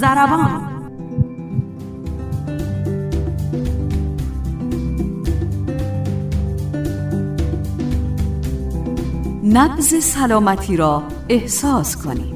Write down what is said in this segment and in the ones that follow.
ضربان. نبض سلامتی را احساس کنید.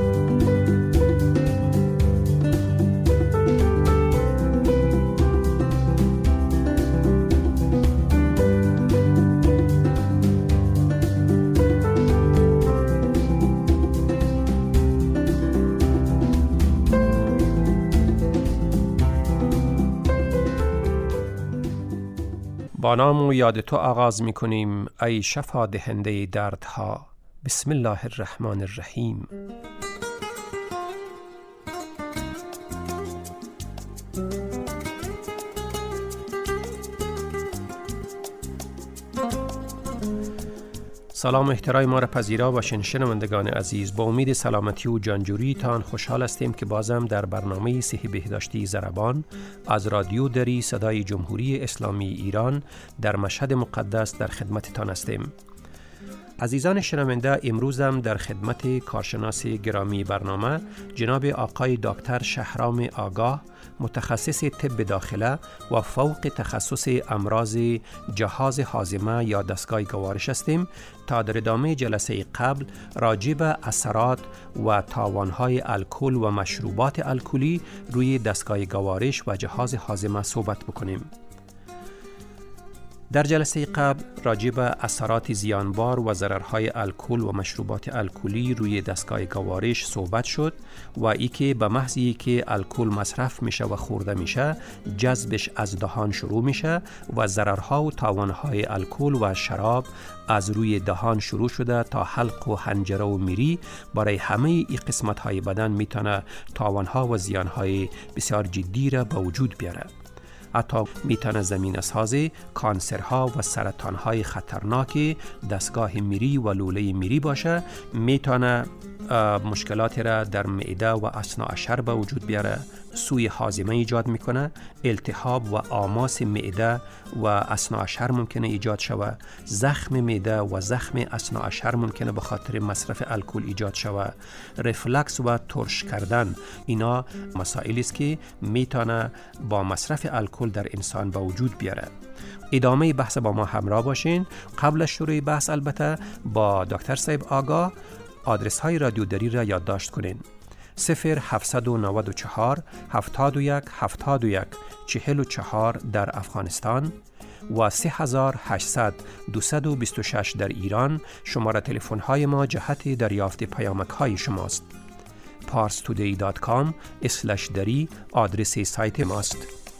با نام و یاد تو آغاز می کنیم ای شفا دهنده دردها. بسم الله الرحمن الرحیم. سلام و احترام ما را پذیرا باشین شنوندگان عزیز. با امید سلامتی و جانجوری تان خوشحال هستیم که بازم در برنامه صحی بهداشتی ضربان از رادیو دری صدای جمهوری اسلامی ایران در مشهد مقدس در خدمتتان هستیم. عزیزان شنونده، امروزم در خدمت کارشناس گرامی برنامه جناب آقای دکتر شهرام آگاه، متخصص طب داخله و فوق تخصص امراض جهاز هاضمه یا دستگاه گوارش هستیم تا در ادامه جلسه قبل راجع به اثرات و تاوانهای الکل و مشروبات الکلی روی دستگاه گوارش و جهاز هاضمه صحبت بکنیم. در جلسه قبل راجع به اثرات زیانبار و ضررهای الکل و مشروبات الکلی روی دستگاه گوارش صحبت شد و ای که به محض که الکل مصرف میشه و خورده میشه جذبش از دهان شروع میشه و ضررها و تاوانهای الکل و شراب از روی دهان شروع شده تا حلق و حنجره و میری برای همه ای قسمت‌های بدن میتونه تاوانها و زیانهای بسیار جدی را به وجود بیاره. حتی میتونه زمینه سازی کانسرها و سرطانهای خطرناک دستگاه میری و لوله میری باشه. میتونه مشکلاتی را در معده و اثناء شر به وجود بیاره، سوء هاضمه ایجاد میکنه، التهاب و آماس معده و اثناء شر ممکنه ایجاد شود، زخم معده و زخم اثناء شر ممکنه به خاطر مصرف الکل ایجاد شود، رفلکس و ترش کردن. اینا مسائلی است که میتونه با مصرف الکل در انسان به وجود بیاره. ادامه بحث با ما همراه باشین. قبل از شروع بحث البته با دکتر صاحب آگاه آدرس های رادیو دری را یادداشت کنین: 0794 71 71 44 در افغانستان و 3800 226 در ایران. شماره تلفن های ما جهت دریافت پیامک های شماست. parstoday.com/dari آدرس سایت ماست.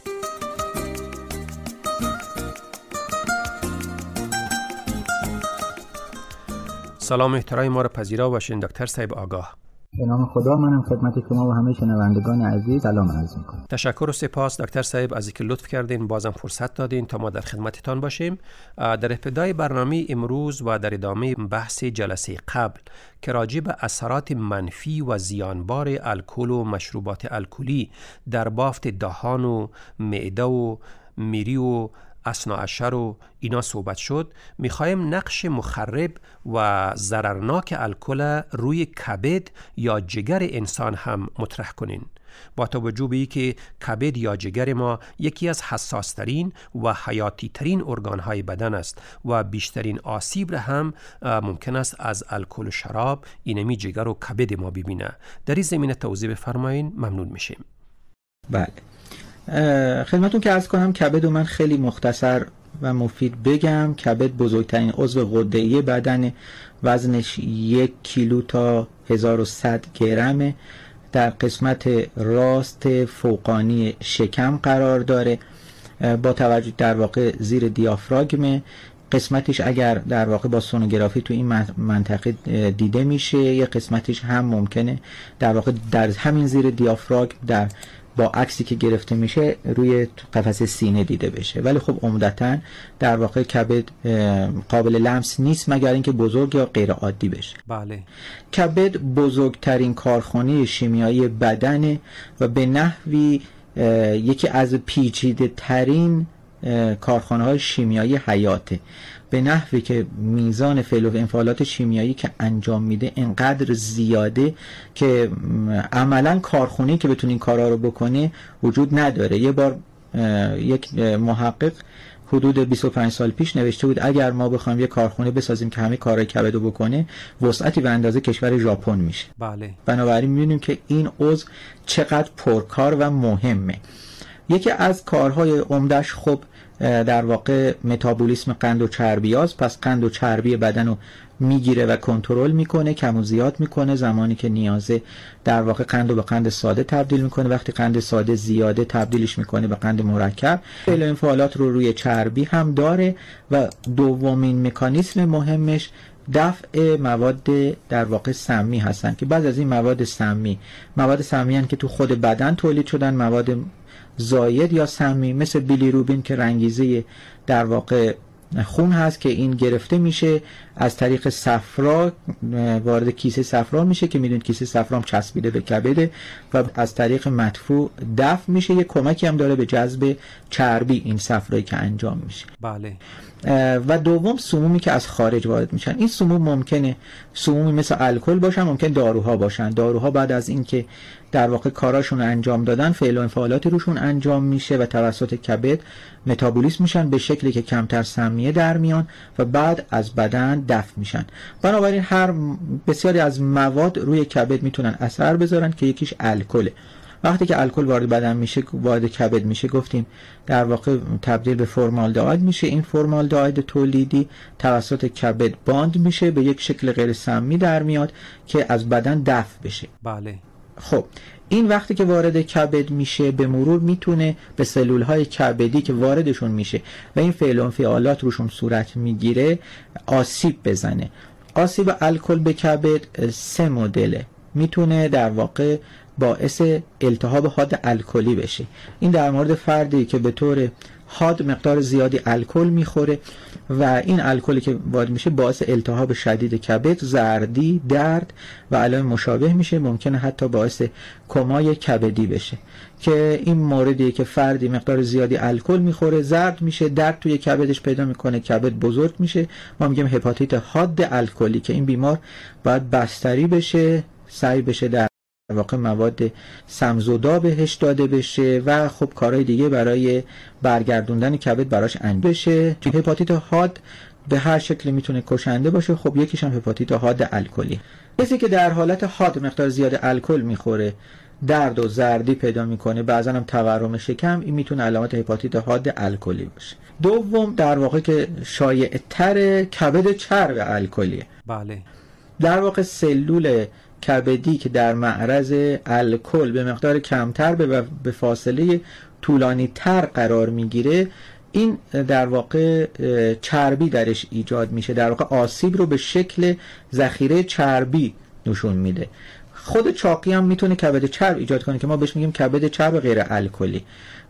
سلام احترام ما را پذیرا باشین دکتر صاحب آگاه. به نام خدا، منم خدمت شما و همه شنوندگان عزیز سلام عرض می‌کنم. تشکر و سپاس دکتر صاحب از اینکه لطف کردین بازم فرصت دادین تا ما در خدمتتان باشیم. در ابتدای برنامه امروز و در ادامه بحث جلسه قبل که راجع به اثرات منفی و زیانبار الکل و مشروبات الکلی در بافت دهان و معده و میری و اثناء شر و اینا صحبت شد، میخوایم نقش مخرب و ضررناک الکل روی کبد یا جگر انسان هم مطرح کنین. با توجه به اینکه کبد یا جگر ما یکی از حساس ترین و حیاتی ترین ارگان های بدن است و بیشترین آسیب را هم ممکن است از الکل و شراب اینمی جگر و کبد ما ببینه. در این زمینه توضیح بفرمایین، ممنون میشیم. بله، خدمتون که عرض کنم کبد رو من خیلی مختصر و مفید بگم. کبد بزرگترین عضو غده‌ای بدن، وزنش 1 کیلو تا 1100 گرمه، در قسمت راست فوقانی شکم قرار داره، با توجه در واقع زیر دیافراگم. قسمتش اگر در واقع با سونوگرافی تو این منطقه دیده میشه، یه قسمتش هم ممکنه در واقع در همین زیر دیافراگم در با عکسی که گرفته میشه روی قفسه سینه دیده بشه. ولی خب عمدتاً در واقع کبد قابل لمس نیست مگر اینکه بزرگ یا غیر عادی بشه. بله. کبد بزرگترین کارخانه شیمیایی بدنه و به نحوی یکی از پیچیده ترین کارخانه‌های شیمیایی حیاته، به نحوی که میزان فعل و انفعالات شیمیایی که انجام میده انقدر زیاده که عملا کارخونه‌ای که بتونه این کارا رو بکنه وجود نداره. یه بار یک محقق حدود 25 سال پیش نوشته بود اگر ما بخوایم یه کارخونه بسازیم که همه کارهای کبد رو بکنه، وسعتی به اندازه کشور ژاپن میشه. بله. بنابراین می‌بینیم که این عضو چقدر پرکار و مهمه. یکی از کارهای عمده‌اش خب در واقع متابولیسم قند و چربی هاست. پس قند و چربی بدن رو میگیره و کنترل میکنه، کم و زیاد میکنه. زمانی که نیازه در واقع قند رو به قند ساده تبدیل میکنه، وقتی قند ساده زیاده تبدیلش میکنه به قند مرکب. فعل انفعالات رو روی چربی هم داره و دومین مکانیسم مهمش دفع مواد در واقع سمی هستن که بعض از این مواد سمی هستن که تو خود بدن تولید شدن، مواد زاید یا سمی مثل بیلیروبین که رنگیزه در واقع خون هست که این گرفته میشه از طریق صفرا، وارد کیسه صفرا میشه که میدونید کیسه صفرا هم چسبیده به کبده و از طریق مدفوع دفع میشه. یه کمکی هم داره به جذب چربی این صفرایی که انجام میشه. بله. و دوم سمومی که از خارج وارد میشن. این سموم ممکنه سمومی مثل الکل باشن، ممکن داروها باشن. داروها بعد از اینکه در واقع کاراشون انجام دادن، فعل و انفعالاتی روشون انجام میشه و توسط کبد متابولیسم میشن به شکلی که کمتر سمیه در میان و بعد از بدن دفع میشن. بنابراین بسیاری از مواد روی کبد میتونن اثر بذارن که یکیش الکله. وقتی که الکل وارد بدن میشه، وارد کبد میشه، گفتیم در واقع تبدیل به فرمالدهاید میشه. این فرمالدهاید تولیدی توسط کبد باند میشه، به یک شکل غیر سمی در میاد که از بدن دفع بشه. بله. خب این وقتی که وارد کبد میشه به مرور میتونه به سلولهای کبدی که واردشون میشه و این فعل و انفعالات روشون صورت میگیره آسیب بزنه. آسیب الکل به کبد 3 مدله. میتونه در واقع باعث التهاب حاد الکلی بشه. این در مورد فردی که به طور حاد مقدار زیادی الکل میخوره و این الکلی که وارد میشه باعث التهاب شدید کبد، زردی، درد و علائم مشابه میشه. ممکنه حتی باعث کمای کبدی بشه که این موردیه که فردی مقدار زیادی الکل میخوره، زرد میشه، درد توی کبدش پیدا میکنه، کبد بزرگ میشه. ما میگیم هپاتیت حاد الکلی که این بیمار باید بستری بشه، سعی بشه در واقع مواد سمزودا بهش داده بشه و خب کارهای دیگه برای برگردوندن کبد براش انجام بشه. هپاتیت حاد به هر شکلی میتونه کشنده باشه. خب یکیش هم هپاتیت حاد الکلی. کسی که در حالت حاد مقدار زیاد الکل میخوره، درد و زردی پیدا میکنه، بعضا هم تورم شکم، این میتونه علامت هپاتیت حاد الکلی باشه. دوم در واقع که شایع تر کبد چرب الکلیه. بله. در واقع سلول کبدی که در معرض الکل به مقدار کمتر به فاصله طولانی تر قرار میگیره، این در واقع چربی درش ایجاد میشه. در واقع آسیب رو به شکل ذخیره چربی نشون میده. خود چاقی هم میتونه کبد چرب ایجاد کنه که ما بهش میگیم کبد چرب غیر الکلی.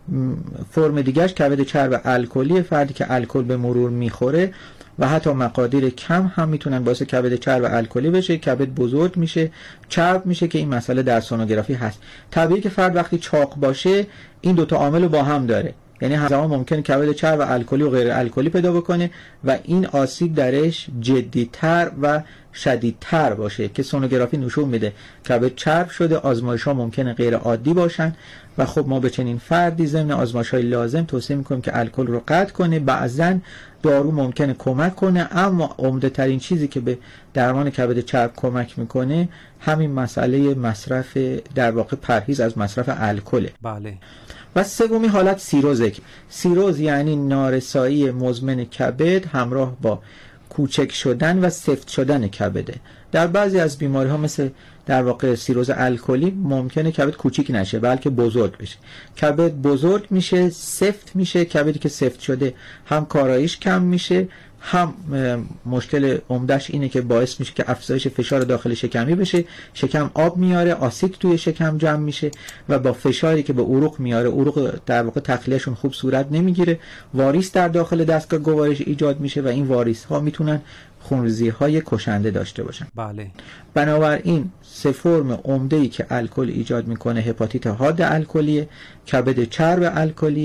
فرم دیگهش کبد چرب الکلی، فردی که الکل به مرور میخوره و حتی مقادیر کم هم میتونن باعث کبد چرب الکلی بشه. کبد بزرگ میشه، چرب میشه که این مسئله در سونوگرافی هست. طبیعی که فرد وقتی چاق باشه این دوتا عامل رو با هم داره، یعنی همزمان ممکنه کبد چرب الکلی و غیر الکلی پیدا بکنه و این آسیب درش جدی‌تر و شدیدتر باشه که سونوگرافی نشون میده کبد چرب شده. آزمایش‌ها ممکنه غیر عادی باشن و خب ما به چنین فردی ضمن آزمایش‌های لازم توصیه می‌کنیم که الکل رو قطع کنه. بعضاً دارو ممکنه کمک کنه، اما عمده ترین چیزی که به درمان کبد چرب کمک میکنه همین مسئله مصرف، در واقع پرهیز از مصرف الکله. بله. و سومی حالت سیروزه. سیروز یعنی نارسایی مزمن کبد همراه با کوچک شدن و سفت شدن کبده. در بعضی از بیماری ها مثل در واقع سیروز الکلی ممکنه کبد کوچیک نشه بلکه بزرگ بشه. کبد بزرگ میشه، سفت میشه. کبدی که سفت شده هم کاراییش کم میشه، هم مشکل عمدهش اینه که باعث میشه که افزایش فشار داخل شکمی بشه، شکم آب میاره، آسید توی شکم جمع میشه و با فشاری که به عروق میاره، عروق در واقع تخلیهشون خوب صورت نمیگیره، واریس در داخل دستگاه گوارش ایجاد میشه و این واریس ها میتونن خونریزی های کشنده داشته باشن. بله. بنابراین 3 فرم عمده‌ای که الکل ایجاد میکنه هپاتیت حاد الکلیه، کبد چرب الکلیه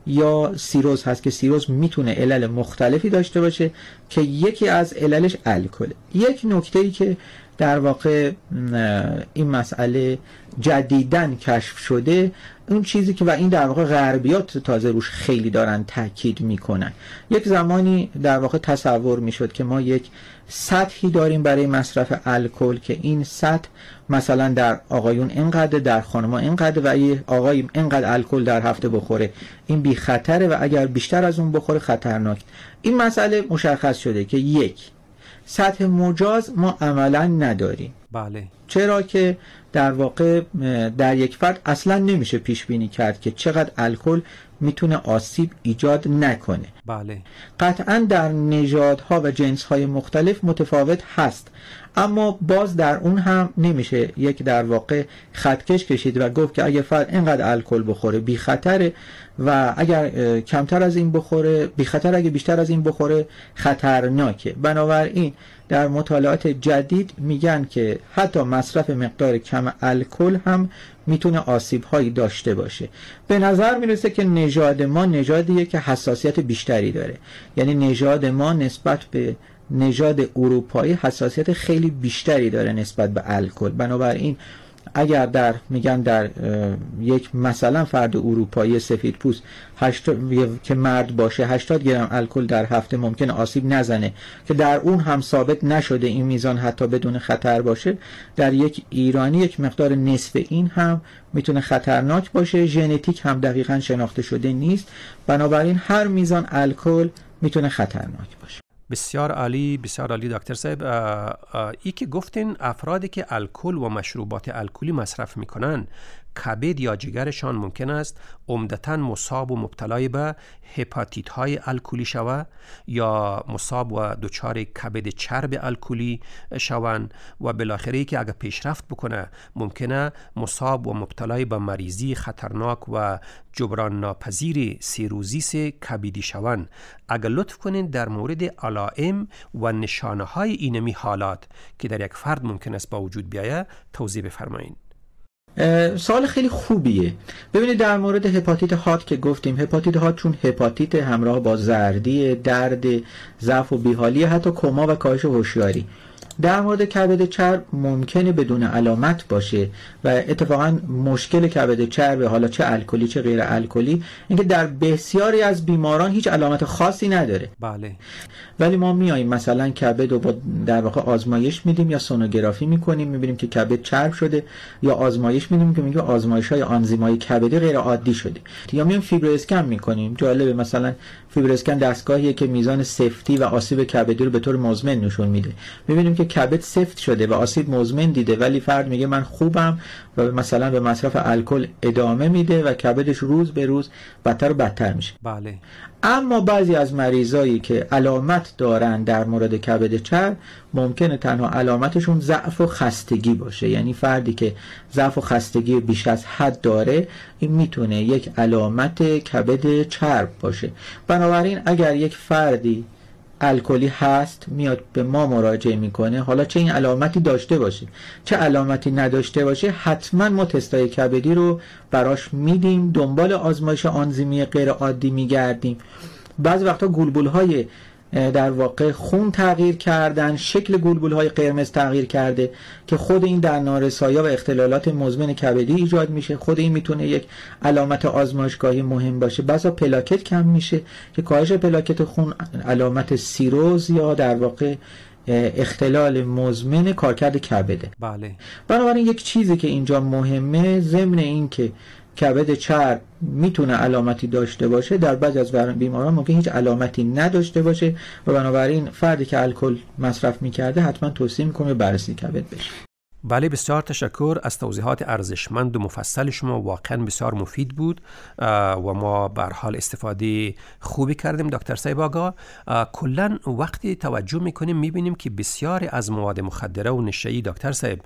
یا سیروز هست که سیروز میتونه علل مختلفی داشته باشه که یکی از عللش الکل. یک نکته‌ای که در واقع این مسئله جدیداً کشف شده، اون چیزی که و این در واقع غربیات تازه روش خیلی دارن تاکید میکنن، یک زمانی در واقع تصور میشد که ما یک سطحی داریم برای مصرف الکل که این سطح مثلا در آقایون اینقدر، در خانم‌ها اینقدر و اگه آقای اینقدر الکل در هفته بخوره این بی خطره و اگر بیشتر از اون بخوره خطرناک. این مسئله مشخص شده که یک سطح مجاز ما عملا نداریم. بله. چرا که در واقع در یک فرد اصلا نمیشه پیش بینی کرد که چقدر الکل میتونه آسیب ایجاد نکنه. بله. قطعا در نژادها و جنسهای مختلف متفاوت هست، اما باز در اون هم نمیشه یک در واقع خطکش کشید و گفت که اگر فرد اینقدر الکل بخوره بی خطره و اگر کمتر از این بخوره بی خطر، اگه بیشتر از این بخوره خطرناکه. بنابراین در مطالعات جدید میگن که حتی مصرف مقدار کم الکل هم میتونه آسیب‌هایی داشته باشه. به نظر میرسه که نژاد ما نژادیه که حساسیت بیشتری داره، یعنی نژاد ما نسبت به نژاد اروپایی حساسیت خیلی بیشتری داره نسبت به الکل. بنابراین اگر در یک مثلا فرد اروپایی سفیدپوست که مرد باشه 80 گرم الکل در هفته ممکن آسیب نزنه که در اون هم ثابت نشده این میزان حتی بدون خطر باشه، در یک ایرانی یک مقدار نصف این هم میتونه خطرناک باشه. ژنتیک هم دقیقاً شناخته شده نیست، بنابراین هر میزان الکل میتونه خطرناک باشه. بسیار عالی، بسیار عالی دکتر صاحب. ای که گفتین افرادی که الکل و مشروبات الکلی مصرف میکنن کبد یا جگرشان ممکن است عمدتاً مصاب و مبتلای به هپاتیت های الکلی شود یا مصاب و دچار کبد چرب الکلی شوند و بالاخره که اگر پیشرفت بکنه ممکنه مصاب و مبتلای به مریضی خطرناک و جبران ناپذیر سیروزیس کبدی شوند. اگر لطف کنین در مورد علائم و نشانه های اینمی حالات که در یک فرد ممکن است با وجود بیاید توضیح بفرمایید. سوال خیلی خوبیه. ببینید در مورد هپاتیت هات که گفتیم، هپاتیت هات چون هپاتیت همراه با زردی، درد، ضعف و بیحالی، حتی کما و کاهش هوشیاری. در مورد کبد چرب ممکنه بدون علامت باشه و اتفاقا مشکل کبد چرب حالا چه الکلی چه غیر الکلی اینکه در بسیاری از بیماران هیچ علامت خاصی نداره. بله. ولی ما میاییم مثلا کبد رو با در واقع آزمایش میدیم یا سونوگرافی میکنیم، میبینیم که کبد چرب شده، یا آزمایش میدیم که میگه آزمایش‌های آنزیمای کبدی غیر عادی شده، یا میایم فیبر اسکن میکنیم. جالبه مثلا فیبر اسکن دستگاهیه که میزان سفتی و آسیب کبدی رو به طور مزمن نشون میده. میبینیم که کبد سفت شده و آسیب مزمن دیده، ولی فرد میگه من خوبم و مثلا به مصرف الکل ادامه میده و کبدش روز به روز بدتر و بدتر میشه. بله. اما بعضی از مریضایی که علامت دارن در مورد کبد چرب ممکنه تنها علامتشون ضعف و خستگی باشه، یعنی فردی که ضعف و خستگی بیش از حد داره این میتونه یک علامت کبد چرب باشه. بنابراین اگر یک فردی الکلی هست میاد به ما مراجعه میکنه، حالا چه این علامتی داشته باشه چه علامتی نداشته باشه، حتما ما تستای کبدی رو براش میدیم، دنبال آزمایش آنزیمی غیر عادی میگردیم. بعضی وقتا گلبولهای در واقع خون تغییر کردن، شکل گلبولهای قرمز تغییر کرده که خود این در نارسایی و اختلالات مزمن کبدی ایجاد میشه. خود این میتونه یک علامت آزمایشگاهی مهم باشه. بعضا پلاکت کم میشه که کاهش پلاکت خون علامت سیروز یا در واقع اختلال مزمن کارکرد کبده. بله. بنابراین یک چیزی که اینجا مهمه ضمن این که کبد چرب میتونه علامتی داشته باشه، در بعضی از بیماران ممکن هیچ علامتی نداشته باشه و بنابراین فردی که الکل مصرف میکرده حتما توصیه میکنه بررسی کبد بشه. بله، بسیار تشکر از توضیحات ارزشمند و مفصل شما، واقعا بسیار مفید بود و ما به هر حال استفاده خوبی کردیم. دکتر صاحب آقا، کلا وقتی توجه میکنیم میبینیم که بسیاری از مواد مخدره و نشه‌ای دکتر صاحب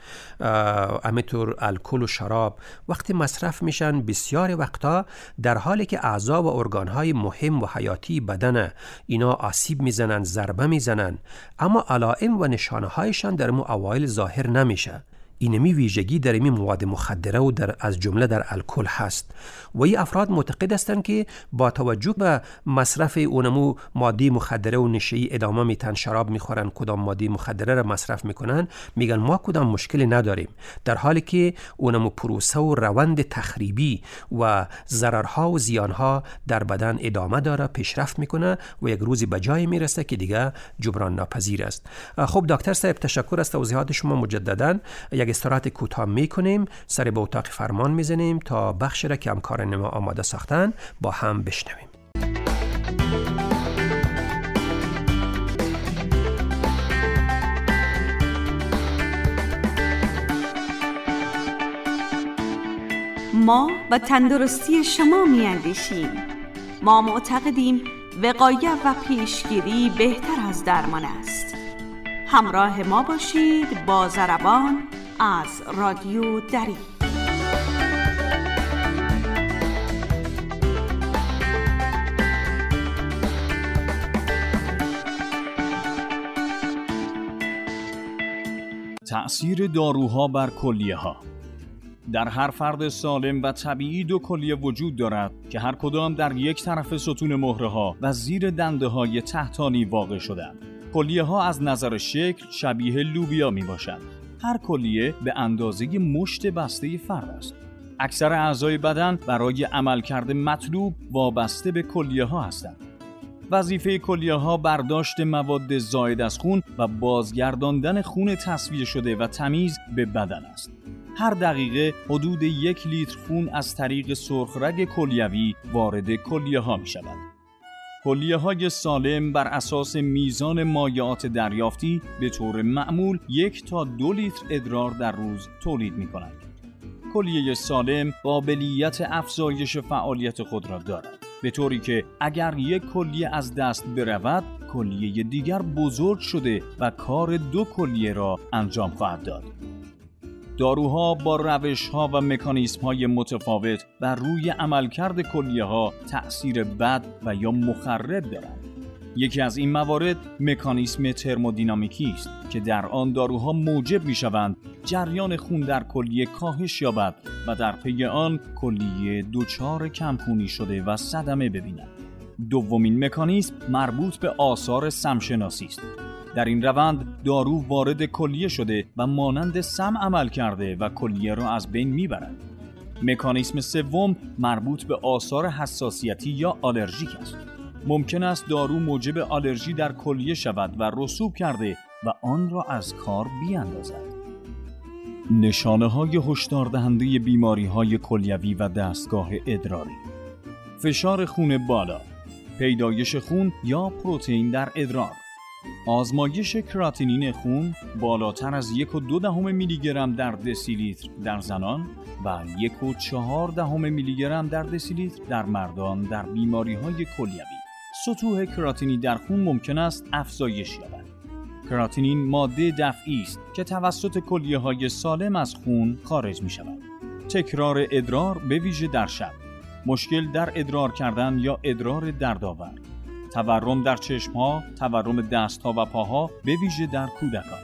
همینطور الکل و شراب وقتی مصرف میشن بسیاری وقتا در حالی که اعضا و ارگانهای مهم و حیاتی بدن اینا آسیب میزنن، ضربه میزنن، اما علائم و نشانه هایشان در مو اوایل ظاهر نمیشه. اینمی ویژگی در این مواد مخدره و از جمله در الکل هست و این افراد معتقد هستند که با توجه به مصرف اونمو ماده مخدره و نشه‌ای ادامه میتن، شراب میخورن، کدام ماده مخدره را مصرف میکنن، میگن ما کدام مشکلی نداریم، در حالی که اونمو پروسه و روند تخریبی و ضررها و زیانها در بدن ادامه داره، پیشرفت میکنه و یک روزی به جایی میرسه که دیگه جبران ناپذیر است. خب دکتر صاحب تشکر از توضیحات شما مجددا. یک استراحت کوتاه میکنیم، سر به اتاق فرمان میزنیم تا بخش را که همکاران ما آماده ساختن با هم بشنویم. ما به تندرستی شما میاندیشیم. ما معتقدیم وقایت و پیشگیری بهتر از درمان است. همراه ما باشید با ضربان از رادیو دری. تأثیر داروها بر کلیه‌ها. در هر فرد سالم و طبیعی دو کلیه وجود دارد که هر کدام در یک طرف ستون مهره‌ها و زیر دنده‌های تحتانی واقع شدند. کلیه‌ها از نظر شکل شبیه لوبیا میباشند. هر کلیه به اندازه مشت بسته فرد است. اکثر اعضای بدن برای عملکرد مطلوب وابسته به کلیه‌ها هستند. وظیفه کلیه‌ها برداشت مواد زائد از خون و بازگرداندن خون تصفیه شده و تمیز به بدن است. هر دقیقه حدود 1 لیتر خون از طریق سرخرگ کلیوی وارد کلیه‌ها می‌شود. کلیه‌های سالم بر اساس میزان مایعات دریافتی به طور معمول 1 تا 2 لیتر ادرار در روز تولید می‌کنند. کلیه سالم قابلیت افزایش فعالیت خود را دارد، به طوری که اگر یک کلیه از دست برود، کلیه دیگر بزرگ شده و کار 2 کلیه را انجام خواهد داد. داروها با روش‌ها و مکانیزم‌های متفاوت بر روی عملکرد کلیه‌ها تأثیر بد و یا مخرب دارند. یکی از این موارد مکانیزم ترمودینامیکی است که در آن داروها موجب می‌شوند جریان خون در کلیه کاهش یابد و در پی آن کلیه دچار کمخونی شده و صدمه ببیند. دومین مکانیزم مربوط به آثار سمشناسی است. در این روند دارو وارد کلیه شده و مانند سم عمل کرده و کلیه را از بین میبرد. مکانیزم سوم مربوط به آثار حساسیتی یا آلرژیک است. ممکن است دارو موجب آلرژی در کلیه شود و رسوب کرده و آن را از کار بیاندازد. نشانه‌های هشدار دهنده بیماری‌های کلیوی و دستگاه ادراری: فشار خون بالا، پیدایش خون یا پروتئین در ادرار، آزمایش کراتینین خون بالاتر از 1.2 میلی گرم در دسیلیتر در زنان و 1.4 میلی گرم در دسیلیتر در مردان در بیماری‌های کلیوی. سطوح کراتینی در خون ممکن است افزایش یابد. کراتینین ماده دفعی است که توسط کلیه‌های سالم از خون خارج می‌شود. تکرار ادرار به ویژه در شب، مشکل در ادرار کردن یا ادرار دردآور، تورم در چشم‌ها، تورم دست‌ها و پاها به ویژه در کودکان.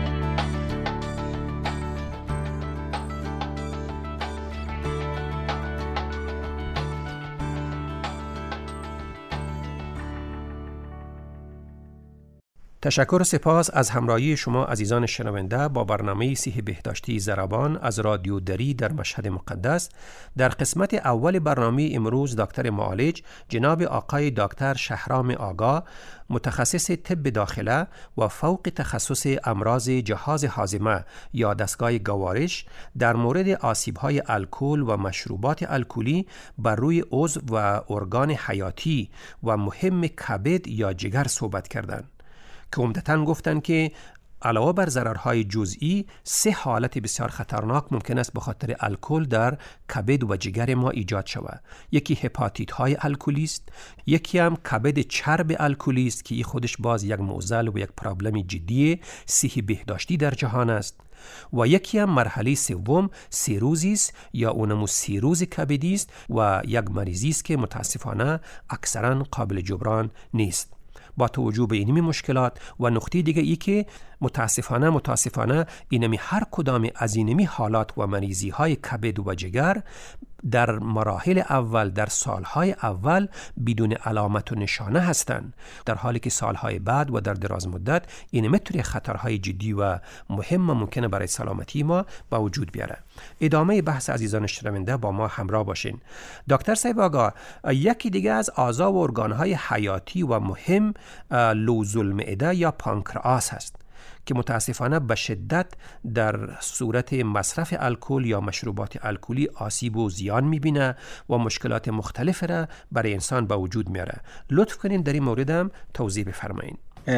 تشکر و سپاس از همراهی شما عزیزان شنونده با برنامه صحی بهداشتی ضربان از رادیو دری در مشهد مقدس. در قسمت اول برنامه امروز دکتر معالج جناب آقای دکتر شهرام آگا، متخصص طب داخله و فوق تخصص امراض جهاز هاضمه یا دستگاه گوارش، در مورد آسیب‌های الکل و مشروبات الکلی بر روی عضو و ارگان حیاتی و مهم کبد یا جگر صحبت کردند که عمدتاً گفتن که علاوه بر ضررهای جزئی 3 حالت بسیار خطرناک ممکن است به خاطر الکل در کبد و جگر ما ایجاد شود. یکی هپاتیت های الکلی است، یکی هم کبد چرب الکلی است که این خودش باز یک معضل و یک پرابلم جدی صحی بهداشتی در جهان است، و یکی هم مرحله سوم سیروزی است یا اونمو سیروز کبدی است و یک مریضی است که متاسفانه اکثرا قابل جبران نیست. با توجه به این مشکلات و نقطه دیگه ای که متاسفانه اینمی هر کدام از اینمی حالات و مریضی های کبد و جگر در مراحل اول، در سالهای اول بدون علامت و نشانه هستند، در حالی که سالهای بعد و در دراز مدت این میتونه خطرهای جدی و مهم ممکنه برای سلامتی ما با وجود بیاره. ادامه بحث عزیزان شنونده با ما همراه باشین. دکتر صاحب آقا، یکی دیگه از اعضا و ارگانهای حیاتی و مهم لوز المعده یا پانکراس هست که متاسفانه به شدت در صورت مصرف الکل یا مشروبات الکلی آسیب و زیان میبینه و مشکلات مختلف را برای انسان به وجود میاره. لطف کنین در این مورد هم توضیح بفرمایین.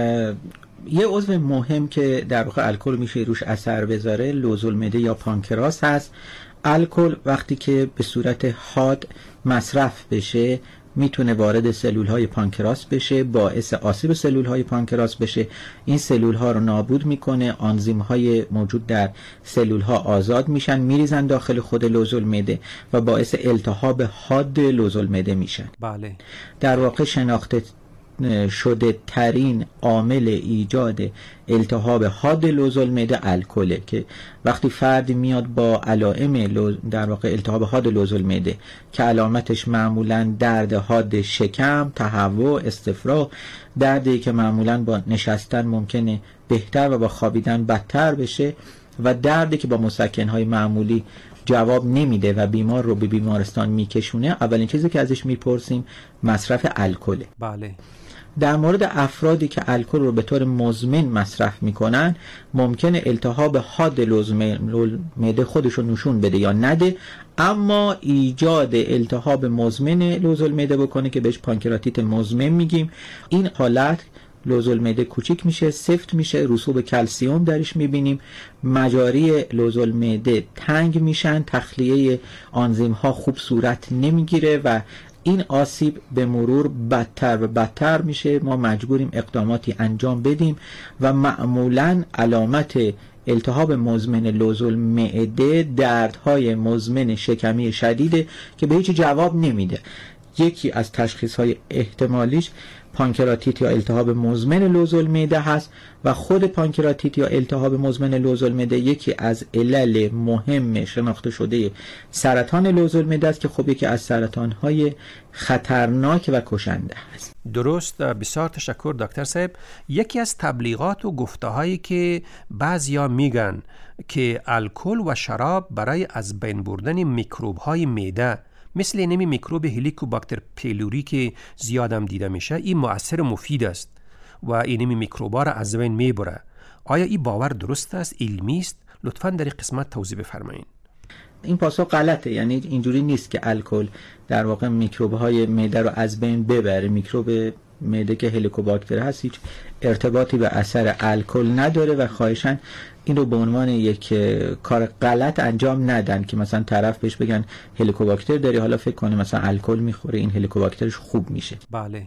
یه عضو مهم که در واقع الکل میشه روش اثر بذاره لوز المعده یا پانکراس هست. الکل وقتی که به صورت حاد مصرف بشه میتونه وارد سلول‌های پانکراس بشه، باعث آسیب سلول‌های پانکراس بشه. این سلول‌ها رو نابود میکنه، آنزیم‌های موجود در سلول‌ها آزاد میشن، میریزن داخل خود لوز المعده و باعث التهاب حاد لوز المعده میشن. بله. در واقع شناخته شده ترین عامل ایجاد التهاب حاد لوز المعده الکله که وقتی فرد میاد با علائم در واقع التهاب حاد لوز المعده که علامتش معمولا درد حاد شکم، تهوع، استفراغ، دردی که معمولا با نشستن ممکنه بهتر و با خوابیدن بدتر بشه و دردی که با مسکن‌های معمولی جواب نمیده و بیمار رو به بیمارستان میکشونه، اولین چیزی که ازش میپرسیم مصرف الکله. بله. در مورد افرادی که الکل رو به طور مزمن مصرف میکنن ممکنه التهاب حاد لوز معده خودش رو نشون بده یا نده، اما ایجاد التهاب مزمن لوز المعده بکنه که بهش پانکراتیت مزمن میگیم. این حالت لوز المعده کوچیک میشه، سفت میشه، رسوب کلسیم درش میبینیم، مجاری لوز المعده تنگ میشن، تخلیه آنزیم ها خوب صورت نمیگیره و این آسیب به مرور بدتر و بدتر میشه. ما مجبوریم اقداماتی انجام بدیم و معمولاً علامت التهاب مزمن لوز المعده دردهای مزمن شکمی شدیده که به هیچ جواب نمیده. یکی از تشخیص‌های احتمالیش پانکراتیت یا التهاب مزمن لوز المعده هست و خود پانکراتیت یا التهاب مزمن لوز المعده یکی از علل مهم شناخته شده سرطان لوز المعده است که خب یکی از سرطان‌های خطرناک و کشنده است. درست. بسیار تشکر دکتر صاحب. یکی از تبلیغات و گفته‌هایی که بعضیا میگن که الکل و شراب برای از بین بردن میکروب‌های معده مثل اینمی میکروب هلیکوباکتر پیلوری که زیادم دیده میشه این مؤثر مفید است و اینمی میکروبا را از بین میبره. آیا این باور درست است؟ علمی است؟ لطفاً در این قسمت توضیح بفرمایید. این پاسخ غلطه. یعنی اینجوری نیست که الکل در واقع میکروب‌های معده رو از بین ببره. میکروب معده که هلیکوباکتر هست هیچ ارتباطی به اثر الکل نداره و خواهشاً این رو به عنوان یک کار غلط انجام ندن که مثلا طرف بهش بگن هلیکوباکتر داری، حالا فکر کنه مثلا الکل میخوره این هلیکوباکترش خوب میشه. بله.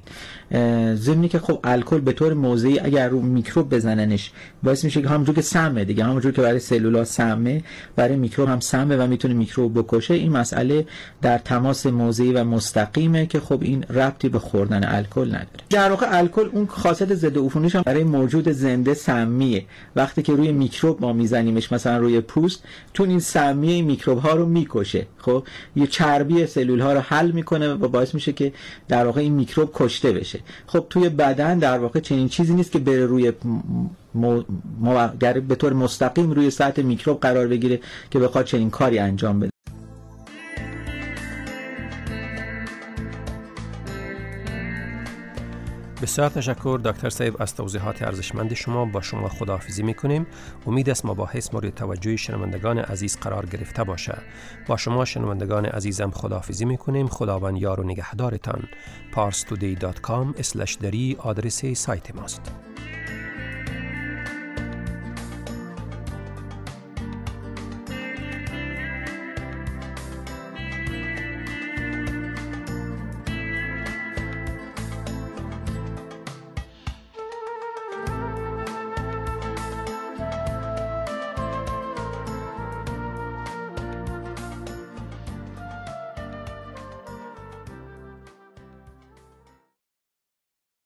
ضمنی که خب الکل به طور موضعی اگر رو میکروب بزننش باعث میشه که همونجور که سمه دیگه، همونجور که برای سلولا سمه برای میکروب هم سمه و میتونه میکروب بکشه. این مسئله در تماس موضعی و مستقیمه که خب این ربطی به خوردن الکل نداره. در واقع الکل اون خاصیت ضد عفونیش هم برای موجود زنده سمیه. وقتی که روی میکروب ما میزنیمش مثلا روی پوست، تو این سمیه این میکروب ها رو میکشه. خب یه چربی سلول ها رو حل میکنه و باعث میشه که در واقع این میکروب کشته بشه. خب توی بدن در واقع چنین چیزی نیست که بره روی به طور مستقیم روی سطح میکروب قرار بگیره که بخواد چنین کاری انجام بده. بسیار تشکر دکتر صاحب از توضیحات ارزشمند شما. با شما خداحافظی میکنیم. امید است مباحث مورد توجه شنوندگان عزیز قرار گرفته باشه. با شما شنوندگان عزیزم خداحافظی میکنیم. خداوند یار و نگهدارتان. parstoday.com/dari آدرس سایت ماست.